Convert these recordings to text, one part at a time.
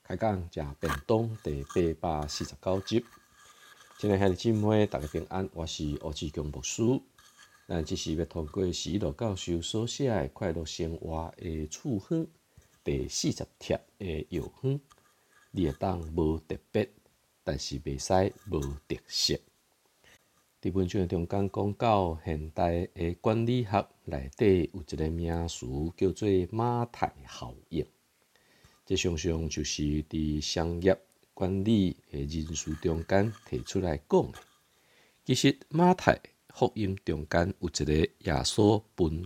开讲食便当第849集。亲爱兄弟姊妹，大家平安，我是吴志强牧师。咱这是要透过史罗教授所写的《快乐生活的处方》第40贴的药方，你会当无特别，但是袂使无特色。伫文章中间讲到，现代的管理学内底有一个名词叫做马太效应。这常常就是伫商业管理的人士中间提出来讲的。其实马太福音中间有一个耶稣分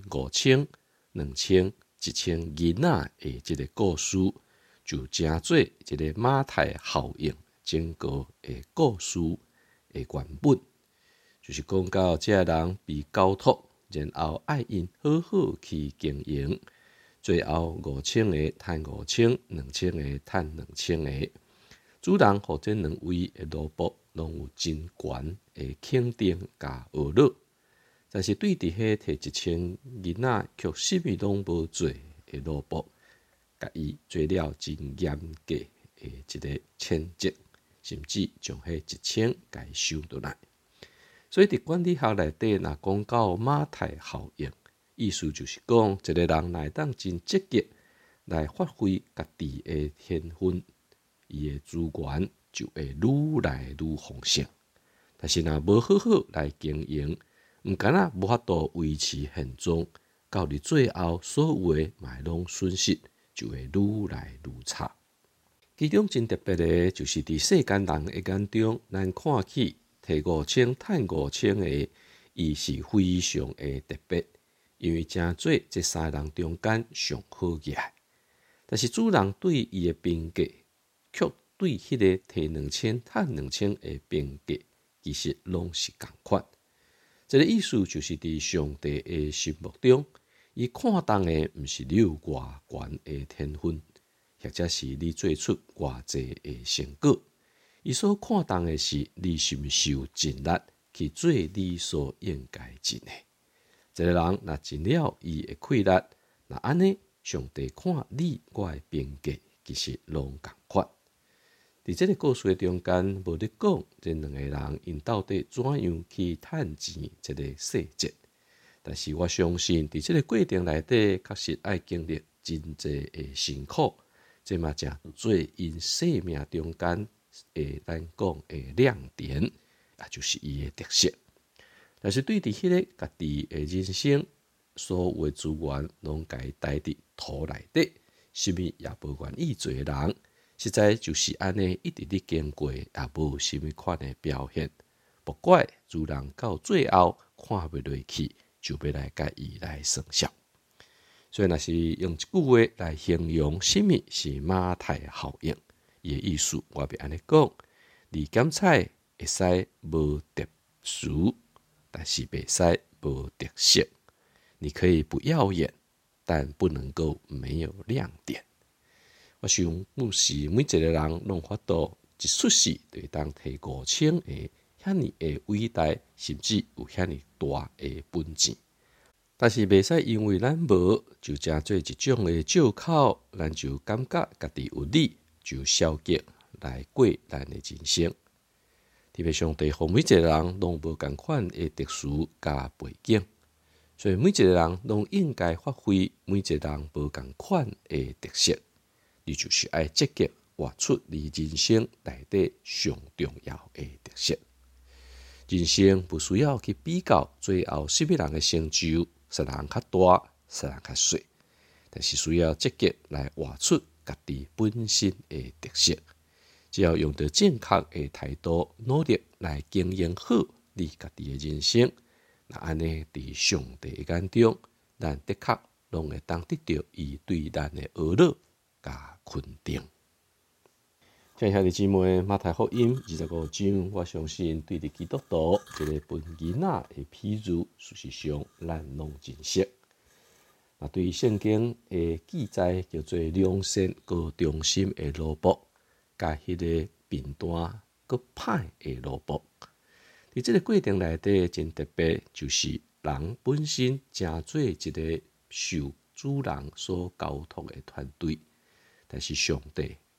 5000、2000、1000囡仔的这个故事，就成做一个马太效应整个的故事的原本。就是讲到这个人被交托，然后爱因好好去经营，最后5000个赚5000，2000个赚2000个。主人和这两位的奴仆拢有真悬的肯定甲学乐，但是对伫迄摕1000囡仔却什么拢无做的奴仆，甲伊做了真严格的一个谴责，甚至将迄1000甲伊收倒来。所以伫管理学内底，若讲到马太效应，意思就是讲，一个人来当真积极来发挥家己的天分，伊的资源就会愈来愈丰盛。但是若无好好来经营，毋敢若无法度维持现状，到伫最后所有的嘛拢损失，就会愈来愈差。其中真特别的，就是伫世间人的眼中，咱看起摕5000赚5000的，伊是非常的特别，因为诚做这三人中间上好起来。但是主人对伊的评价，却对迄个摕2000赚2000的评价，其实拢是同款。这个意思就是伫上帝的心目中，伊看重的毋是你有偌悬的天分，或者是你做出偌济的成果。伊所看重的是你是毋是有尽力去做你所应该尽的。一个人若尽了伊的气力，那安尼上帝看你我的评价其实拢同款。伫这个故事中间，无咧讲这两个人因到底怎样去赚钱这个细节，但是我相信伫这个过程内底，确实爱经历真济的辛苦，这嘛正做因生命中间咱讲的亮点，也就是伊的特色。但是对伫迄个家己的人生，所有的资源拢家带伫土内底，什么也无愿意做的人，实在就是安尼一直咧经过，也无什么款的表现。不怪主人到最后看不落去，就要来甲伊来算账。所以若是用一句话来形容什么是马太效应，伊的意思我要安尼讲：你检菜会使无特殊，但是袂使无特色。你可以不耀眼，但不能够没有亮点。我想，不是每一个人拢法度一出世就会当摕5000个遐尼的伟大，甚至有遐尼大的本钱。但是袂使因为咱无，就成做一种的借口，咱就感觉家己有理，就消极来过咱的人生。特别上帝互每一个人拢无同款的特殊甲背景，所以每一个人拢应该发挥每一个人无同款的特色。你就是爱积极活出你人生内底上重要的特色。人生不需要去比较最后什么人的成就，谁人较大，谁人较小，但是需要积极来活出家己本身的特色。只要用着正确的态度，努力来经营好你家己的人生，那安尼伫上帝的眼中，咱的确拢会当得到伊对咱的学乐甲肯定。亲爱兄弟姊妹，马太福音25章，我相信对伫基督徒这个分囡仔的譬喻，事实上咱拢真熟。那对圣经的记载叫做良善和忠心的奴仆，甲迄个贫惰佮歹的奴仆。伫这个过程内底真特别，就是人本身正做一个受主人所交托的团队，但是上帝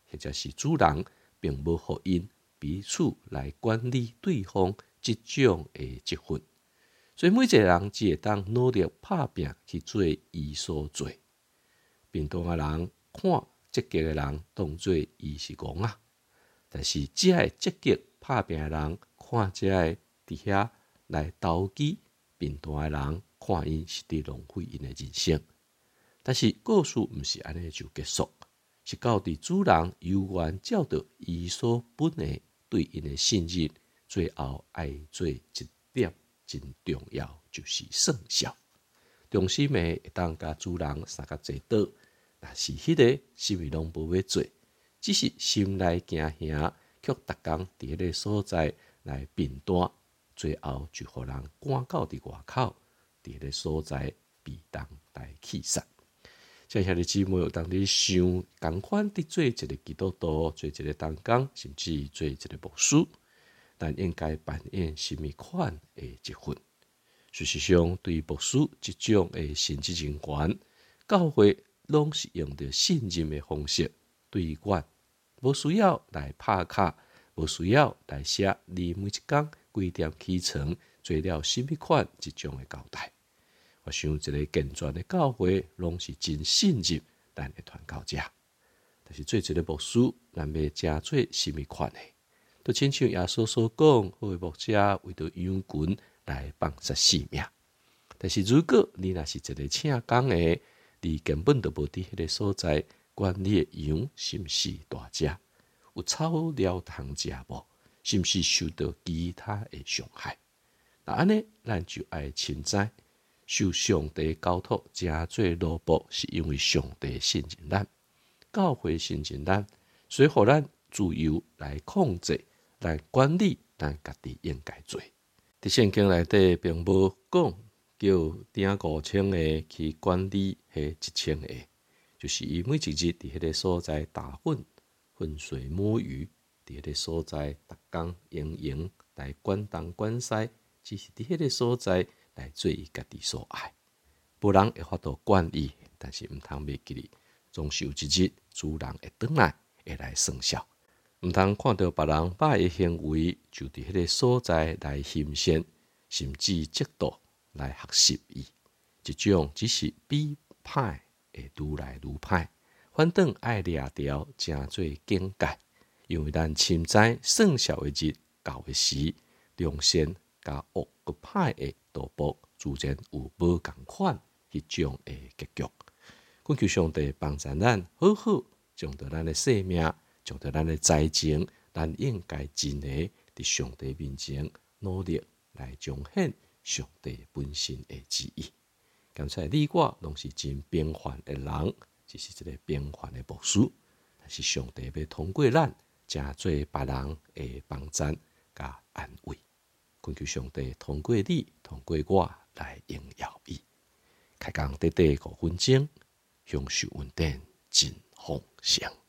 或者是主人，并无互因彼此来管理对方即种的积分。所以每一个人只会当努力打拼去做伊所做。平常的人看积极的人当作伊是戆仔，但是只会积极打拼的人看这个伫遐来投机，平常的人看因是伫浪费因的人生。但是故事毋是安尼就结束，是到伫主人有缘照到伊所本的对因的信任，最后爱做一点真重要，就是算数。中心的会当甲主人相甲坐倒，但是迄个什么拢无要做，只是心内惊吓，却逐工伫迄个所在来并单，最后就互人赶到伫外口，伫迄个所在被动来气杀。像遐个姊妹有当你想共款伫做一个基督徒，做一个同工，甚至做一个牧师，但应该扮演什么款的一份？事实上，对牧师这种的神职人员，教会拢是用着信任的方式对管，无需要来拍卡，无需要来写你每一工几点起床，做了什么款这种的交代。我想一个健全的教会，拢是真信任咱的传教者。但是做一个牧师，咱要真做什么款的？就亲像耶稣所讲，好的牧者为着羊群来放杀性命。但是如果你若是一个请工的，你根本就无伫迄个所在管理的羊是毋是大只，有草料通食无？是毋是受到其他的伤害？那安尼，咱就爱深知。受上帝交托，真做奴仆，是因为上帝信任咱，教会信任咱，所以互咱自由来控制、来管理咱家己应该做。伫圣经内底并无讲叫顶5000个去管理迄1000个，就是伊每一日伫迄个所在打混、浑水摸鱼，伫迄个所在逐工营来管东管西，只是伫迄个所在。来做伊家己所爱，无人会法度管伊，但是毋通袂记哩，总是有一日主人会转来，会来算数。毋通看到别人歹的行为，就伫迄个所在来欣赏，甚至嫉妒来学习伊。这种只是比歹会愈来愈歹，反正爱掠条，正做境界。因为咱深知算数的日到的时，良善甲恶个歹的道报，自然有无共款迄种的结局。恳求上帝帮助咱，好好将着咱的性命，将着咱的财情，咱应该尽的伫上帝面前努力来彰显上帝本身的旨意。刚才你我拢是真平凡的人，只是一个平凡的牧师，但是上帝要通过咱，真做别人的帮助甲安慰。恳求上帝通过你，通过我来荣耀伊。开工短短5分钟，享受稳定真丰盛。